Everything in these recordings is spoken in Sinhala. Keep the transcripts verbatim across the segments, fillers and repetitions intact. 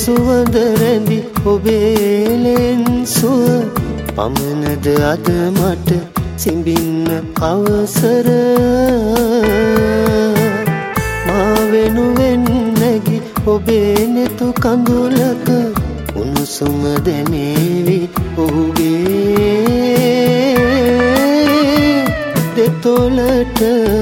සුවඳ රැඳි ඔබේ ලෙන්සුව පමණද අද මට සිඹින්න අවසර මා වෙනුවෙන් නැගි ඔබේ නෙතු කඳුලක උණුසුම දැනේවි ඔහුගේ දෙතොලට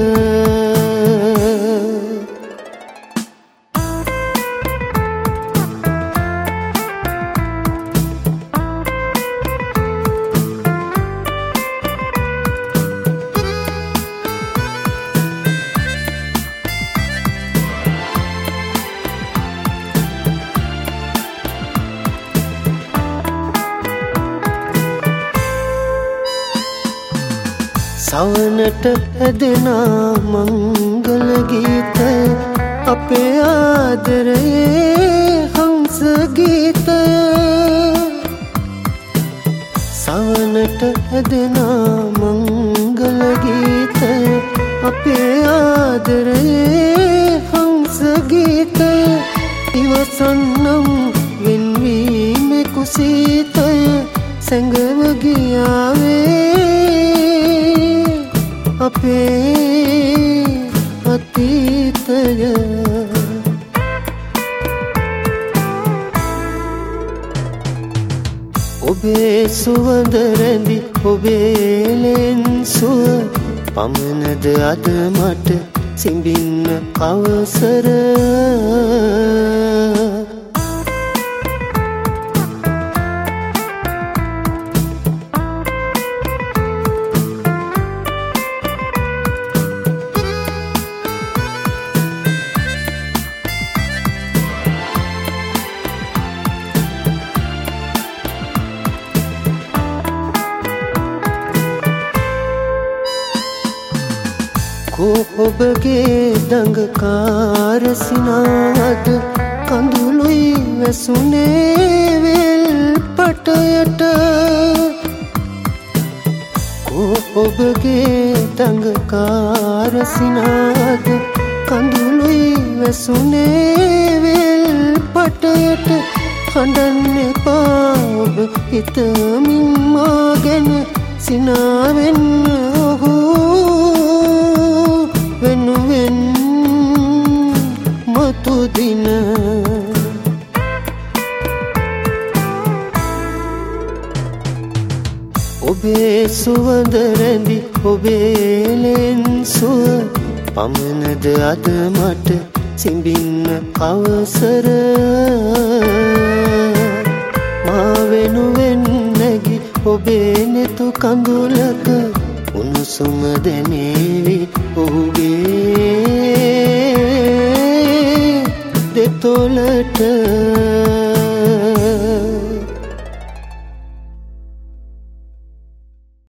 සවනට ඇදෙනා මංගල ගීතය අපේ ආදරයේ හංස ගීතය සවනට ඇදෙනා මංගල ගීතය අපේ ආදරයේ හංස ගීතය ඉවසන්නම් වෙන්වීමේ කුසීතය සැඟව ගියාවේ අපේ අතීතය ඔබේ සුවඳ රැඳි ඔබේ ලෙන්සුව පමණද අද මට සිඹින්න අවසර ඔබගේ දඟකාර සිනාද කඳුළුයි වැසුනේ වෙල් පටයට ඔබගේ දඟකාර සිනාද කඳුළුයි වැසුනේ වෙල් පටයට හඬන්න එපා ඔබ හිතමින් මා ගැන සිනාවෙන්න ඔහු වෙනුවෙන් මතු දින ඔබේ සුවඳ රැඳි ඔබේ ලෙන්සුව පමණද අද මට සිඹින්න අවසර මා වෙනුවෙන් නැගි ඔබේ නෙතු කඳුලක උණුසුම දැනේවි ඔහුගේ දෙතොලට